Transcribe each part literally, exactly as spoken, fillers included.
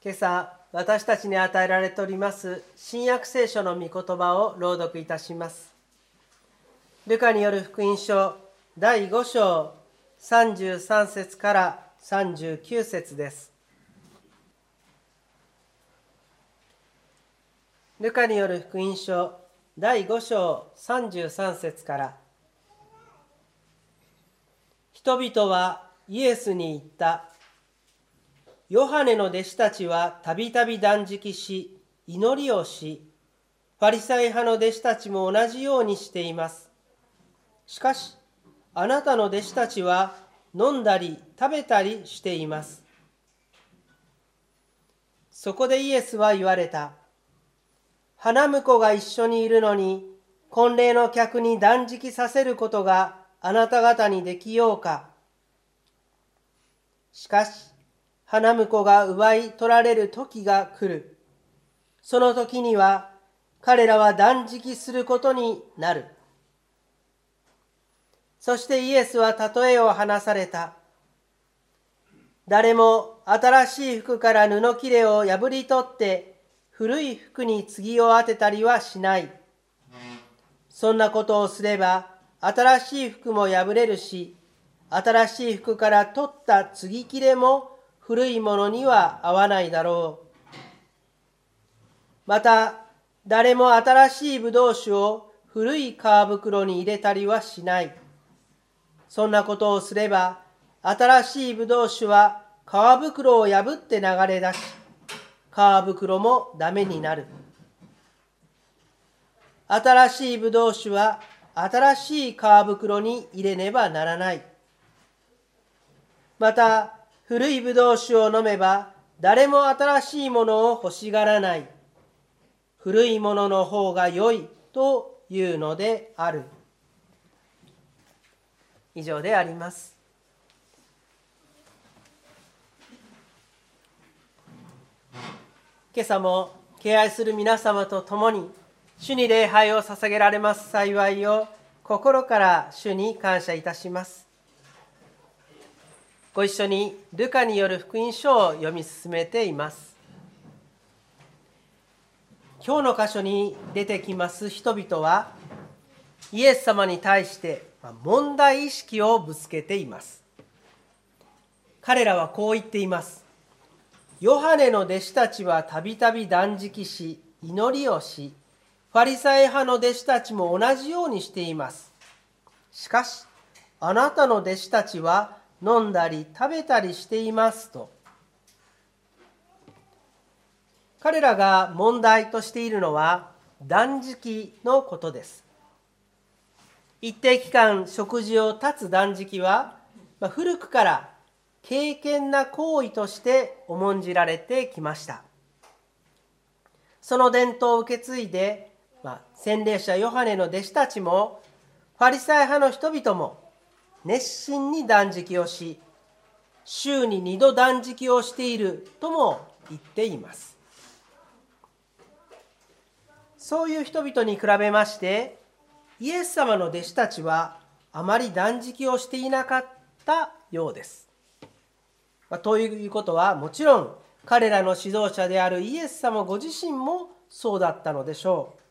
今朝私たちに与えられております新約聖書の御言葉を朗読いたします。ルカによる福音書だいご章さんじゅうさん節からさんじゅうきゅう節です。ルカによる福音書だいご章さんじゅうさん節から。人々はイエスに言った。ヨハネの弟子たちはたびたび断食し、祈りをし、ファリサイ派の弟子たちも同じようにしています。しかし、あなたの弟子たちは飲んだり食べたりしています。そこでイエスは言われた。花婿が一緒にいるのに、婚礼の客に断食させることがあなた方にできようか。しかし、花婿が奪い取られる時が来る。その時には彼らは断食することになる。そしてイエスは例えを話された。誰も新しい服から布切れを破り取って古い服に継を当てたりはしない。そんなことをすれば新しい服も破れるし、新しい服から取った継ぎ切れも古いものには合わないだろう。また、誰も新しい葡萄酒を古い皮袋に入れたりはしない。そんなことをすれば、新しい葡萄酒は皮袋を破って流れ出し、皮袋もダメになる。新しい葡萄酒は新しい皮袋に入れねばならない。また、古い葡萄酒を飲めば、誰も新しいものを欲しがらない。古いものの方が良いというのである。以上であります。今朝も敬愛する皆様と共に、主に礼拝を捧げられます幸いを心から主に感謝いたします。ご一緒にルカによる福音書を読み進めています。今日の箇所に出てきます人々は、イエス様に対して問題意識をぶつけています。彼らはこう言っています。ヨハネの弟子たちはたびたび断食し、祈りをし、ファリサイ派の弟子たちも同じようにしています。しかし、あなたの弟子たちは飲んだり食べたりしていますと。彼らが問題としているのは断食のことです。一定期間食事を断つ断食は、まあ、古くから敬虔な行為として重んじられてきました。その伝統を受け継いで、まあ、洗礼者ヨハネの弟子たちもファリサイ派の人々も熱心に断食をし、週に二度断食をしているとも言っています。そういう人々に比べまして、イエス様の弟子たちはあまり断食をしていなかったようです。まあ、ということは、もちろん彼らの指導者であるイエス様ご自身もそうだったのでしょう。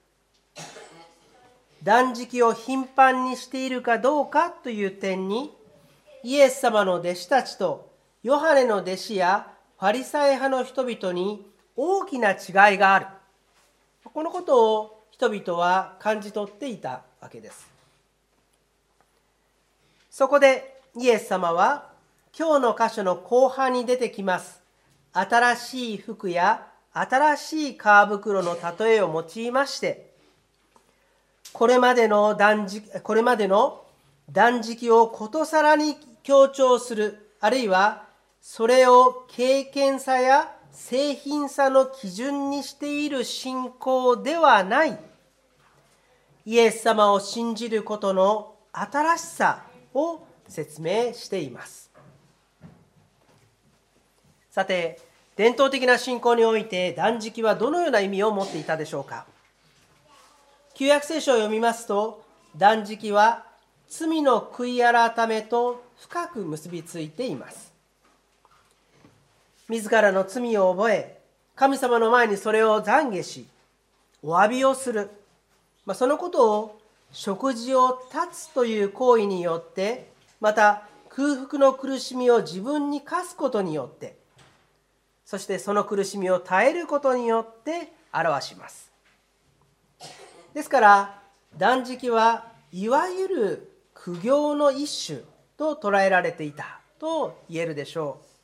断食を頻繁にしているかどうかという点に、イエス様の弟子たちとヨハネの弟子やファリサイ派の人々に大きな違いがある。このことを人々は感じ取っていたわけです。そこでイエス様は今日の箇所の後半に出てきます新しい服や新しい皮袋の例えを用いまして、これまでの断食、これまでの断食をことさらに強調する、あるいはそれを敬虔さや誠品さの基準にしている信仰ではない、イエス様を信じることの新しさを説明しています。さて、伝統的な信仰において断食はどのような意味を持っていたでしょうか。旧約聖書を読みますと、断食は罪の悔い改めと深く結びついています。自らの罪を覚え、 神様の前にそれを懺悔し、お詫びをする、まあ、そのことを食事を断つという行為によって、また空腹の苦しみを自分に課すことによって、そしてその苦しみを耐えることによって表します。ですから断食はいわゆる苦行の一種と捉えられていたと言えるでしょう。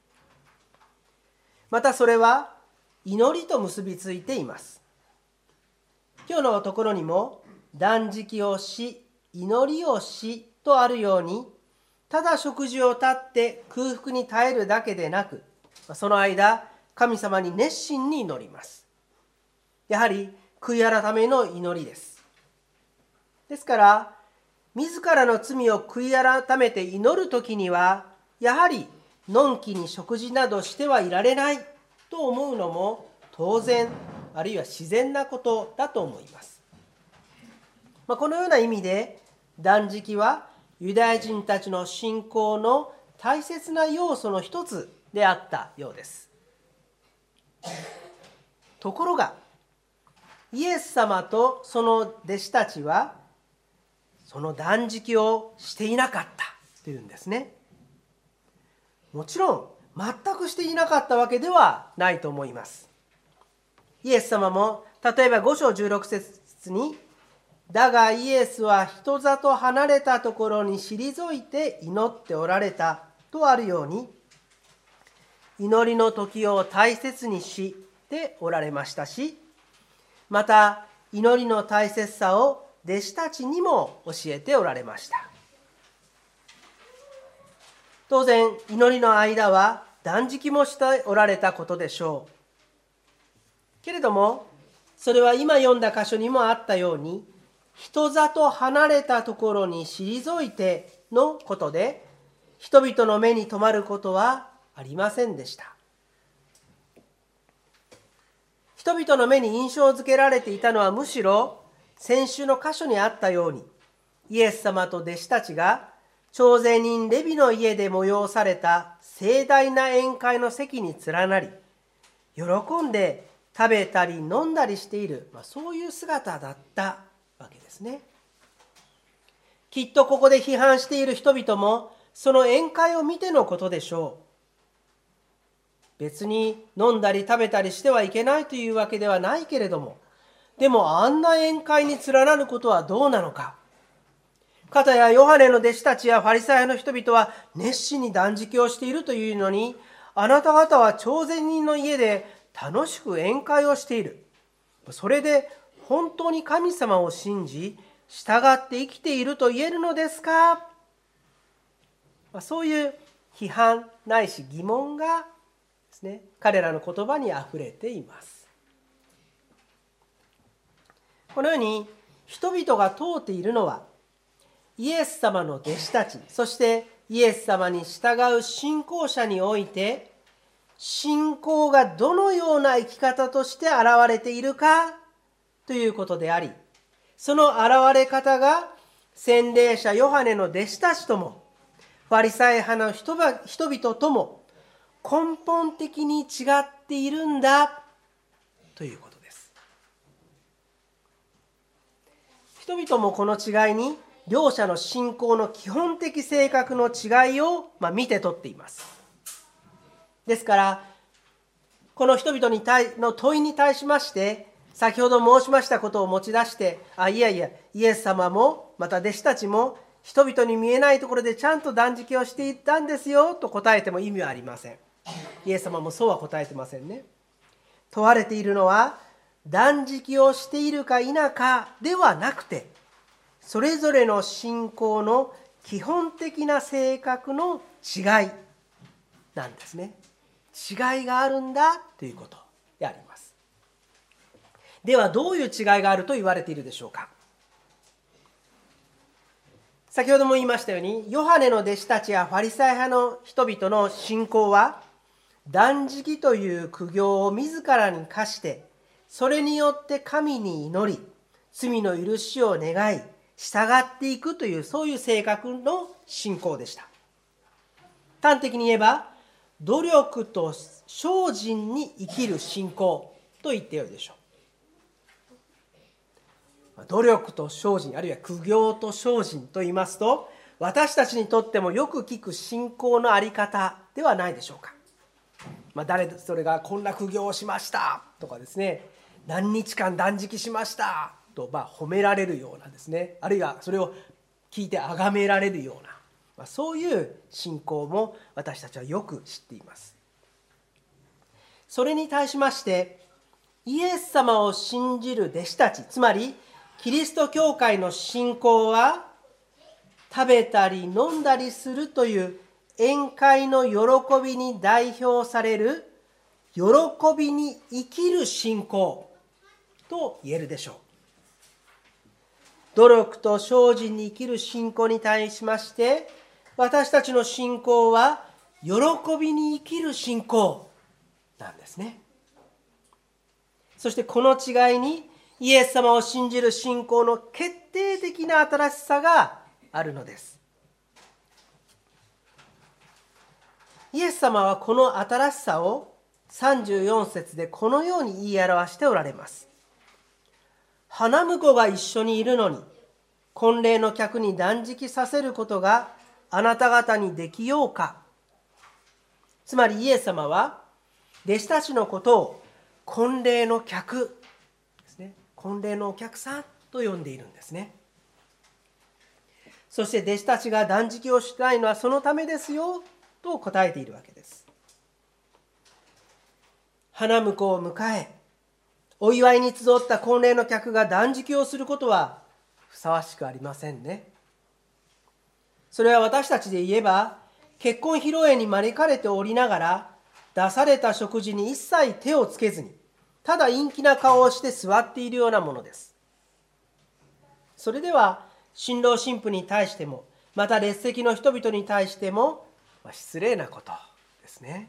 またそれは祈りと結びついています。今日のところにも断食をし、祈りをしとあるように、ただ食事を断って空腹に耐えるだけでなく、その間神様に熱心に祈ります。やはり悔い改めの祈りです。ですから自らの罪を悔い改めて祈るときには、やはりのんきに食事などしてはいられないと思うのも当然、あるいは自然なことだと思います。まあ、このような意味で断食はユダヤ人たちの信仰の大切な要素の一つであったようです。ところがイエス様とその弟子たちはその断食をしていなかったというんですね。もちろん全くしていなかったわけではないと思います。イエス様も例えばご章じゅうろく節に、だがイエスは人里離れたところに退いて祈っておられたとあるように、祈りの時を大切にしておられましたし、また祈りの大切さを弟子たちにも教えておられました。当然祈りの間は断食もしておられたことでしょう。けれどもそれは今読んだ箇所にもあったように、人里離れたところに退いてのことで、人々の目に留まることはありませんでした。人々の目に印象づけられていたのは、むしろ先週の箇所にあったように、イエス様と弟子たちが徴税人レビの家で催された盛大な宴会の席に連なり、喜んで食べたり飲んだりしている、まあ、そういう姿だったわけですね。きっとここで批判している人々もその宴会を見てのことでしょう。別に飲んだり食べたりしてはいけないというわけではないけれども、でもあんな宴会に連なることはどうなのか。かたやヨハネの弟子たちやファリサイの人々は熱心に断食をしているというのに、あなた方は徴税人の家で楽しく宴会をしている。それで本当に神様を信じ従って生きていると言えるのですか。そういう批判ないし疑問がですね、彼らの言葉にあふれています。このように人々が問うているのは、イエス様の弟子たち、そしてイエス様に従う信仰者において、信仰がどのような生き方として現れているかということであり、その現れ方が洗礼者ヨハネの弟子たちともファリサイ派の人々とも根本的に違っているんだということです。人々もこの違いに両者の信仰の基本的性格の違いを、まあ、見て取っています。ですからこの人々に対の問いに対しまして、先ほど申しましたことを持ち出して、あいやいやイエス様もまた弟子たちも人々に見えないところでちゃんと断食をしていたんですよと答えても意味はありません。イエス様もそうは答えてませんね。問われているのは断食をしているか否かではなくて、それぞれの信仰の基本的な性格の違いなんですね。違いがあるんだということであります。ではどういう違いがあると言われているでしょうか。先ほども言いましたように、ヨハネの弟子たちやファリサイ派の人々の信仰は断食という苦行を自らに課して、それによって神に祈り罪の許しを願い従っていくという、そういう性格の信仰でした。端的に言えば、 努力と精進に生きる信仰と言ってよいでしょう。努力と精進、あるいは苦行と精進と言いますと、私たちにとってもよく聞く信仰のあり方ではないでしょうか。まあ、誰それがこんな苦行をしましたとかですね、何日間断食しましたとまあ褒められるようなですね、あるいはそれを聞いて崇められるような、まあ、そういう信仰も私たちはよく知っています。それに対しましてイエス様を信じる弟子たち、つまりキリスト教会の信仰は食べたり飲んだりするという宴会の喜びに代表される喜びに生きる信仰と言えるでしょう。努力と精進に生きる信仰に対しまして私たちの信仰は喜びに生きる信仰なんですね。そしてこの違いにイエス様を信じる信仰の決定的な新しさがあるのです。イエス様はこの新しさをさんじゅうよん節でこのように言い表しておられます。花婿が一緒にいるのに婚礼の客に断食させることがあなた方にできようか。つまりイエス様は弟子たちのことを婚礼の客ですね、婚礼のお客さんと呼んでいるんですね。そして弟子たちが断食をしたいのはそのためですよと答えているわけです。花婿を迎えお祝いに集った婚礼の客が断食をすることはふさわしくありませんね。それは私たちで言えば結婚披露宴に招かれておりながら出された食事に一切手をつけずにただ陰気な顔をして座っているようなものです。それでは新郎新婦に対してもまた列席の人々に対しても失礼なことですね。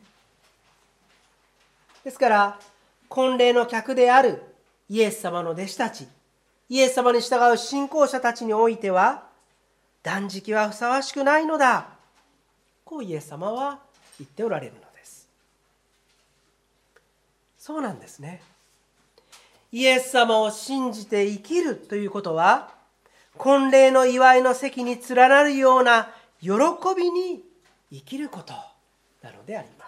ですから婚礼の客であるイエス様の弟子たち、イエス様に従う信仰者たちにおいては断食はふさわしくないのだ、こうイエス様は言っておられるのです。そうなんですね。イエス様を信じて生きるということは婚礼の祝いの席に連なるような喜びに生きることなのであります。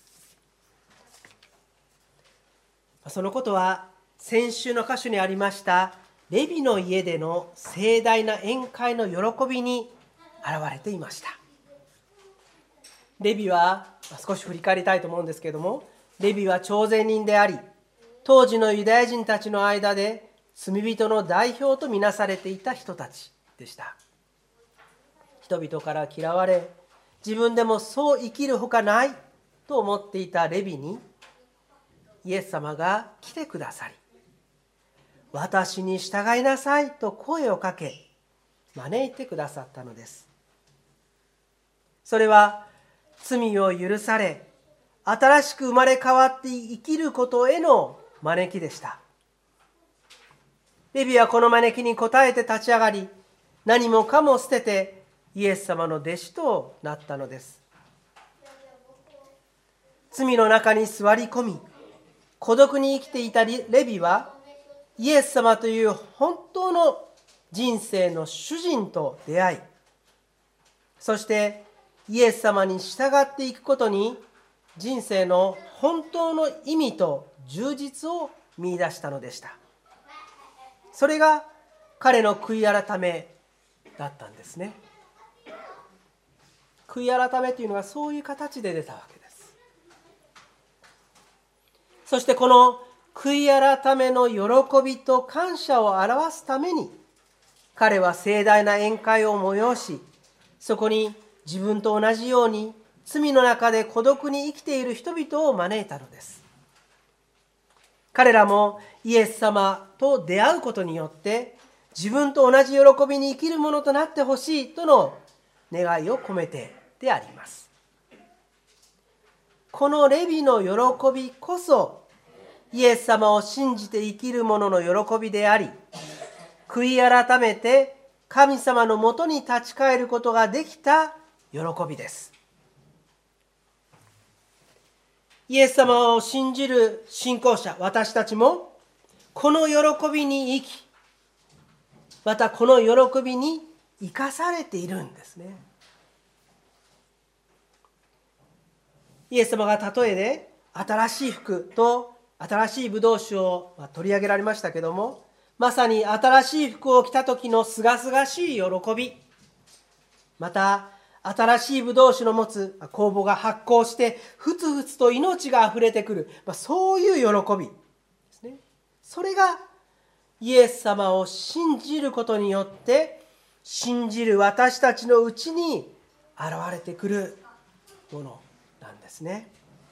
そのことは先週の箇所にありましたレビの家での盛大な宴会の喜びに現れていました。レビは少し振り返りたいと思うんですけれども、レビは徴税人であり当時のユダヤ人たちの間で罪人の代表とみなされていた人たちでした。人々から嫌われ自分でもそう生きるほかないと思っていたレビにイエス様が来てくださり、私に従いなさいと声をかけ招いてくださったのです。それは罪を許され新しく生まれ変わって生きることへの招きでした。レビはこの招きに応えて立ち上がり、何もかも捨ててイエス様の弟子となったのです。罪の中に座り込み孤独に生きていたレビはイエス様という本当の人生の主人と出会い、そしてイエス様に従っていくことに人生の本当の意味と充実を見出したのでした。それが彼の悔い改めだったんですね。悔い改めというのはそういう形で出たわけです。そしてこの悔い改めの喜びと感謝を表すために彼は盛大な宴会を催し、そこに自分と同じように罪の中で孤独に生きている人々を招いたのです。彼らもイエス様と出会うことによって自分と同じ喜びに生きるものとなってほしいとの願いを込めてであります。このレビの喜びこそイエス様を信じて生きる者の喜びであり、悔い改めて神様のもとに立ち返ることができた喜びです。 イエス様を信じる信仰者、私たちもこの喜びに生き、またこの喜びに生かされているんですね。イエス様が例えで新しい服と新しいブドウ酒を取り上げられましたけども、まさに新しい服を着た時のすがすがしい喜び、また新しいブドウ酒の持つ酵母が発酵してふつふつと命があふれてくる、そういう喜びですね。それがイエス様を信じることによって信じる私たちのうちに現れてくるものなんですね。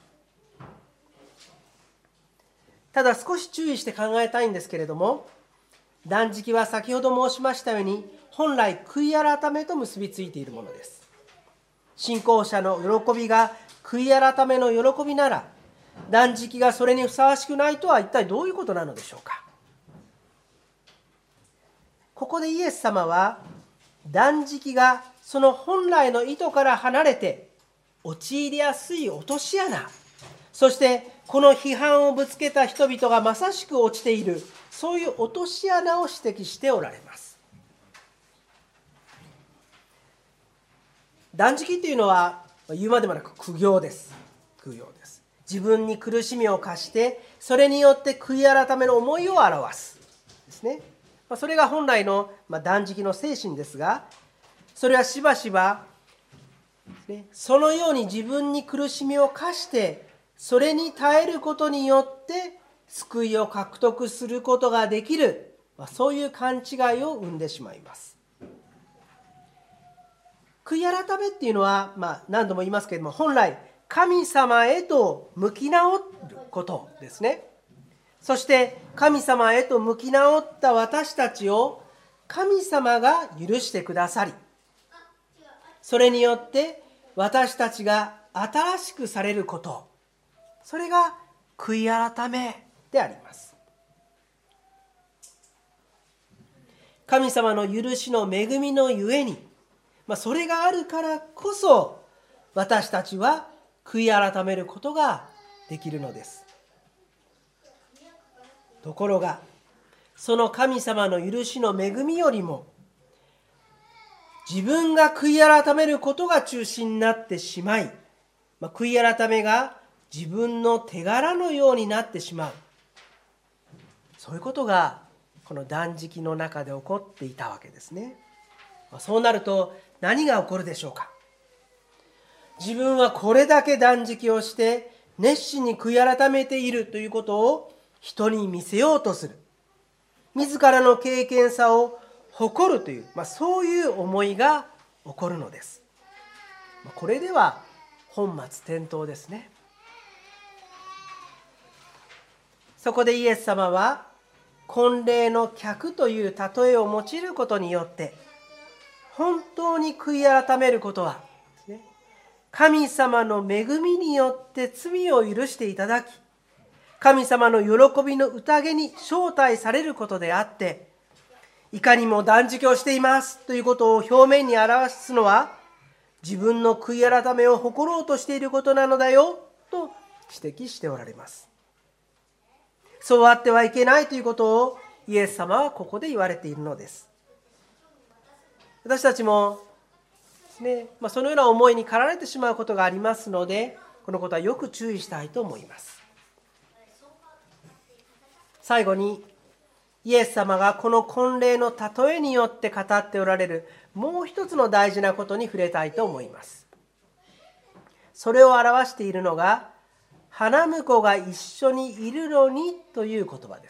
ただ少し注意して考えたいんですけれども、断食は先ほど申しましたように本来悔い改めと結びついているものです。信仰者の喜びが悔い改めの喜びなら、断食がそれにふさわしくないとは一体どういうことなのでしょうか。ここでイエス様は断食がその本来の意図から離れて陥りやすい落とし穴、そしてこの批判をぶつけた人々がまさしく落ちている、そういう落とし穴を指摘しておられます。断食というのは言うまでもなく苦行です。苦行です。自分に苦しみを課して、それによって悔い改めの思いを表すですね。それが本来の断食の精神ですが、それはしばしばそのように自分に苦しみを課して、それに耐えることによって救いを獲得することができる、そういう勘違いを生んでしまいます。悔い改めっていうのは、まあ、何度も言いますけれども、本来神様へと向き直ることですね。そして神様へと向き直った私たちを神様が許してくださり、それによって私たちが新しくされること、それが悔い改めであります。神様の許しの恵みのゆえに、まあ、それがあるからこそ私たちは悔い改めることができるのです。ところがその神様の許しの恵みよりも自分が悔い改めることが中心になってしまい、まあ、悔い改めが自分の手柄のようになってしまう、そういうことがこの断食の中で起こっていたわけですね。まあ、そうなると何が起こるでしょうか。自分はこれだけ断食をして熱心に悔い改めているということを人に見せようとする、自らの経験さを誇るという、まあ、そういう思いが起こるのです。これでは本末転倒ですね。そこでイエス様は婚礼の客という例えを用いることによって、本当に悔い改めることは神様の恵みによって罪を許していただき、神様の喜びの宴に招待されることであって、いかにも断食をしていますということを表面に表すのは、自分の悔い改めを誇ろうとしていることなのだよと指摘しておられます。そうあってはいけないということをイエス様はここで言われているのです。私たちもですね、まあ、そのような思いに駆られてしまうことがありますので、このことはよく注意したいと思います。最後にイエス様がこの婚礼の例えによって語っておられるもう一つの大事なことに触れたいと思います。それを表しているのが、花婿が一緒にいるのにという言葉です。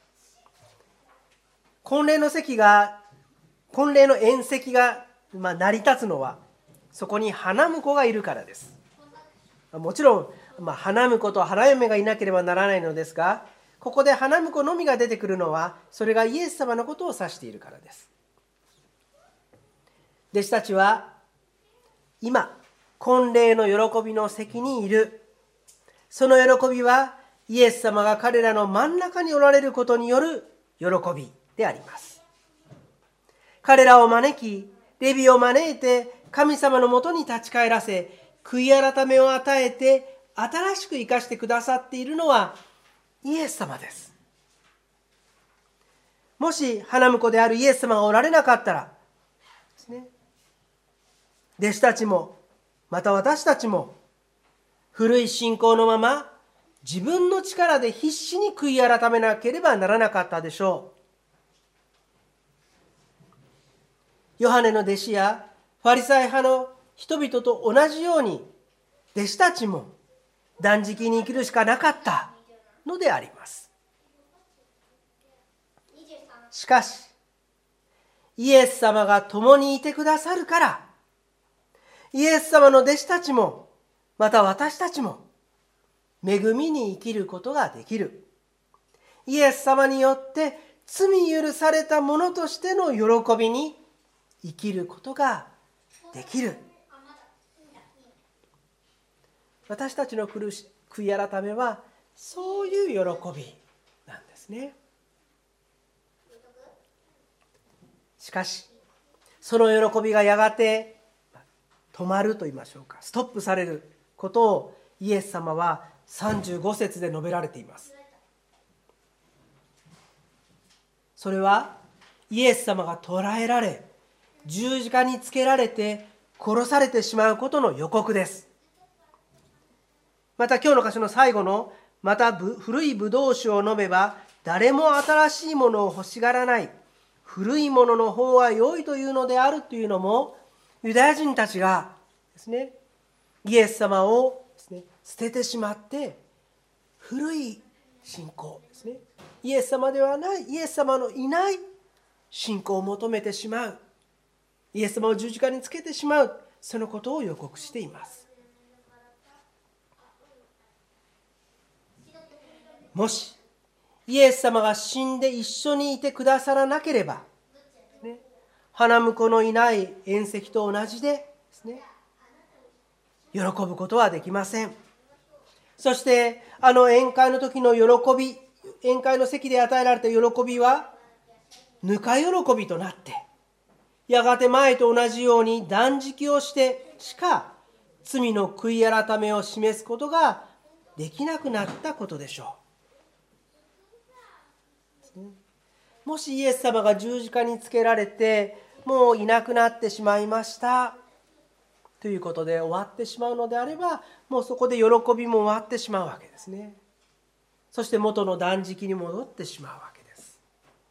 婚礼の席が婚礼の宴席が、まあ、成り立つのはそこに花婿がいるからです。もちろん、まあ、花婿と花嫁がいなければならないのですが、ここで花婿のみが出てくるのは、それがイエス様のことを指しているからです。弟子たちは今婚礼の喜びの席にいる。その喜びはイエス様が彼らの真ん中におられることによる喜びであります。彼らを招き、レビを招いて神様のもとに立ち返らせ、悔い改めを与えて新しく生かしてくださっているのはイエス様です。もし花婿であるイエス様がおられなかったらですね、弟子たちもまた私たちも古い信仰のまま自分の力で必死に悔い改めなければならなかったでしょう。ヨハネの弟子やファリサイ派の人々と同じように弟子たちも断食に生きるしかなかったのであります。しかしイエス様が共にいてくださるから、イエス様の弟子たちもまた私たちも恵みに生きることができる。イエス様によって罪許された者としての喜びに生きることができる。私たちの悔い改めはそういう喜びなんですね。しかしその喜びがやがて止まると言いましょうか、ストップされることをイエス様はさんじゅうご節で述べられています。それはイエス様が捕らえられ十字架につけられて殺されてしまうことの予告です。また今日の箇所の最後のまた古いブドウ酒を飲めば誰も新しいものを欲しがらない、古いものの方が良いというのであるというのも、ユダヤ人たちがですね、イエス様をですね、捨ててしまって古い信仰ですね、イエス様ではない、イエス様のいない信仰を求めてしまう、イエス様を十字架につけてしまう、そのことを予告しています。もしイエス様が死んで一緒にいてくださらなければ、ね、花婿のいない宴席と同じでですね、喜ぶことはできません。そしてあの宴会の時の喜び、宴会の席で与えられた喜びはぬか喜びとなって、やがて前と同じように断食をしてしか罪の悔い改めを示すことができなくなったことでしょう。もしイエス様が十字架につけられてもういなくなってしまいましたということで終わってしまうのであれば、もうそこで喜びも終わってしまうわけですね。そして元の断食に戻ってしまうわけです。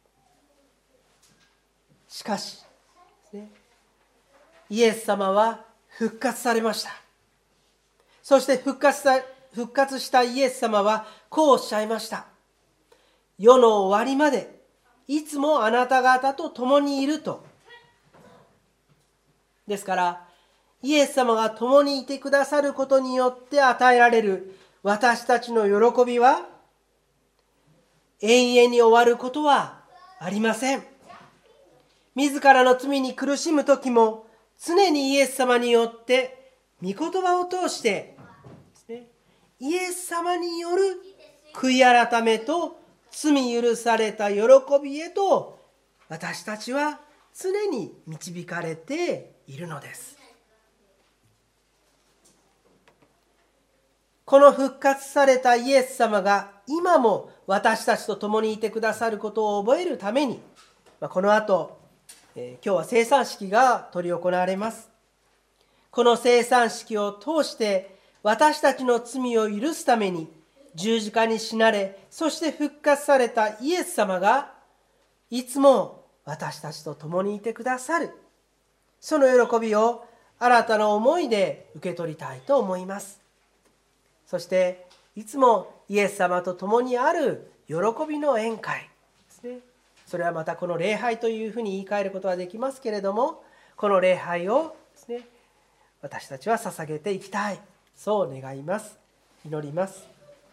しかし、ね、イエス様は復活されました。そして復活した、復活したイエス様はこうおっしゃいました。世の終わりまでいつもあなた方と共にいると。ですからイエス様が共にいてくださることによって与えられる私たちの喜びは永遠に終わることはありません。自らの罪に苦しむ時も常にイエス様によって御言葉を通してですね、イエス様による悔い改めと罪許された喜びへと私たちは常に導かれているのです。この復活されたイエス様が今も私たちと共にいてくださることを覚えるために、この後、えー、今日は聖餐式が執り行われます。この聖餐式を通して私たちの罪を許すために十字架に死なれ、そして復活されたイエス様がいつも私たちと共にいてくださる、その喜びを新たな思いで受け取りたいと思います。そしていつもイエス様と共にある喜びの宴会ですね。それはまたこの礼拝というふうに言い換えることはできますけれども、この礼拝をですね、私たちは捧げていきたい、そう願います。祈ります。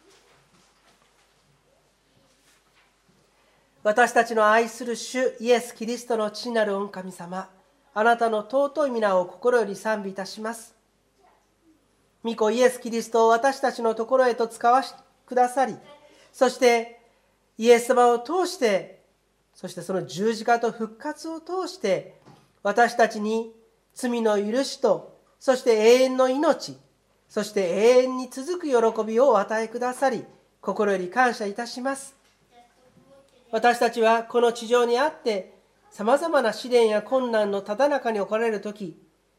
私たちの愛する主イエス・キリストの父なる御神様、あなたの尊い皆を心より賛美いたします。御子イエス・キリストを私たちのところへと使わしてくださり、そしてイエス様を通して、そしてその十字架と復活を通して私たちに罪の許しと、そして永遠の命、 そして永遠に続く喜びをお与えくださり、心より感謝いたします。私たちはこの地上にあって、さまざまな試練や困難のただ中に置かれるとき、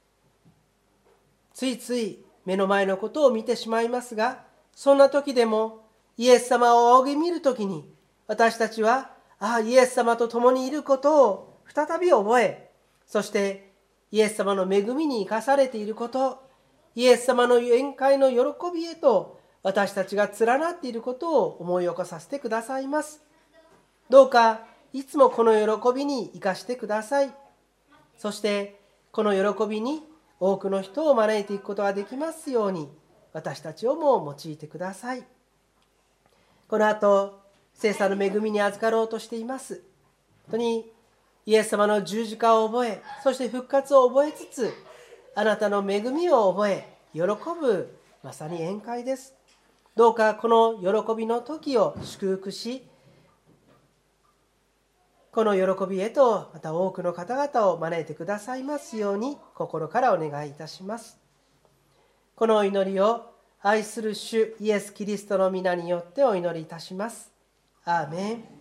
ついつい目の前のことを見てしまいますが、そんな時でもイエス様を仰ぎ見るときに、私たちは、ああ、イエス様と共にいることを再び覚え、そしてイエス様の恵みに生かされていること、イエス様の宴会の喜びへと私たちが連なっていることを思い起こさせてくださいます。どうかいつもこの喜びに生かしてください。そしてこの喜びに多くの人を招いていくことができますように、私たちをも用いてください。この後、聖査の恵みに預かろうとしています。本当にイエス様の十字架を覚え、そして復活を覚えつつ、あなたの恵みを覚え、喜ぶ、まさに宴会です。どうかこの喜びの時を祝福し、この喜びへとまた多くの方々を招いてくださいますように心からお願いいたします。このお祈りを愛する主イエス・キリストの皆によってお祈りいたします。アーメン。